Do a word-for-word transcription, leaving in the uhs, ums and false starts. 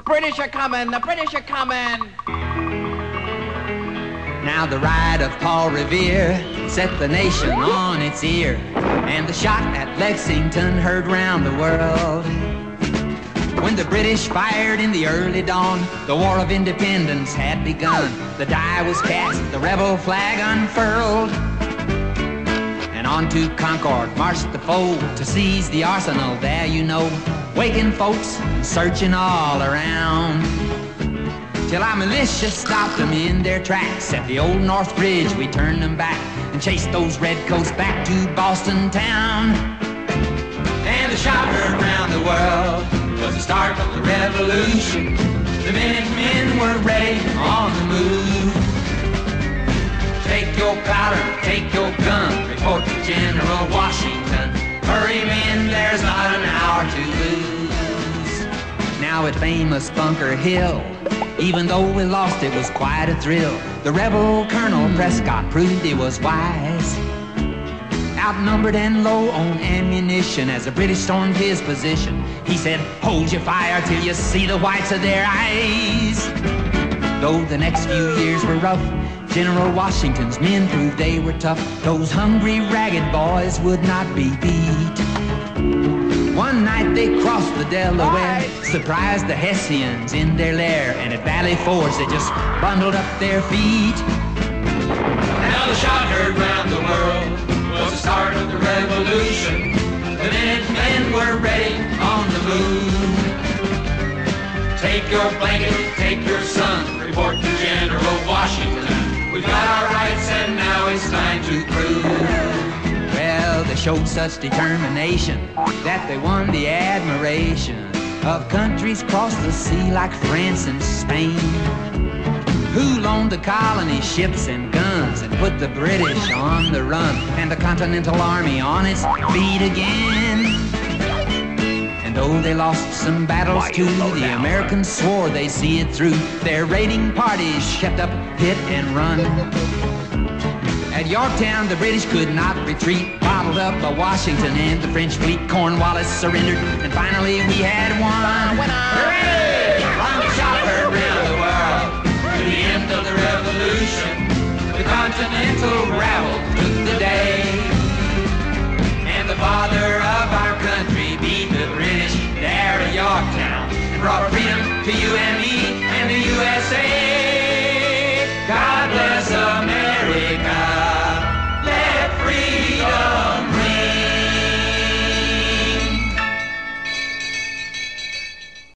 British are coming, the British are coming. Now the ride of Paul Revere set the nation on its ear, and the shot at Lexington heard round the world. When the British fired in the early dawn, the War of Independence had begun. The die was cast, the rebel flag unfurled, and on to Concord marched the foe to seize the arsenal there, you know, waking folks and searching all around. Till our militia stopped them in their tracks. At the old North Bridge we turned them back and chased those redcoats back to Boston town. And the shot heard round the world was the start of the revolution. The Minutemen were ready on the move. Take your powder, take your gun, report to General Washington. Hurry men, there's not an hour to lose. Now at famous Bunker Hill, even though we lost, it was quite a thrill. The rebel Colonel Prescott proved he was wise. Outnumbered and low on ammunition, as the British stormed his position, he said, hold your fire till you see the whites of their eyes. Though the next few years were rough, General Washington's men proved they were tough. Those hungry, ragged boys would not be beat. One night they crossed the Delaware, surprised the Hessians in their lair, and at Valley Forge they just bundled up their feet. Now the shot heard round the world was the start of the revolution. The Minutemen were ready on the move. Take your blanket, take your sun, report to General Washington. We've got our rights and now it's time to prove. Well, they showed such determination that they won the admiration of countries across the sea like France and Spain, who loaned the colony ships and guns and put the British on the run and the Continental Army on its feet again. And though they lost some battles too, the Americans swore they'd see it through. Their raiding parties kept up hit and run. At Yorktown, the British could not retreat, bottled up by Washington and the French fleet. Cornwallis surrendered, and finally we had won. Hooray! From the shot heard round the world to the end of the revolution, the Continental rabble took the day, and the father of our country beat the British there at Yorktown and brought freedom to you and me.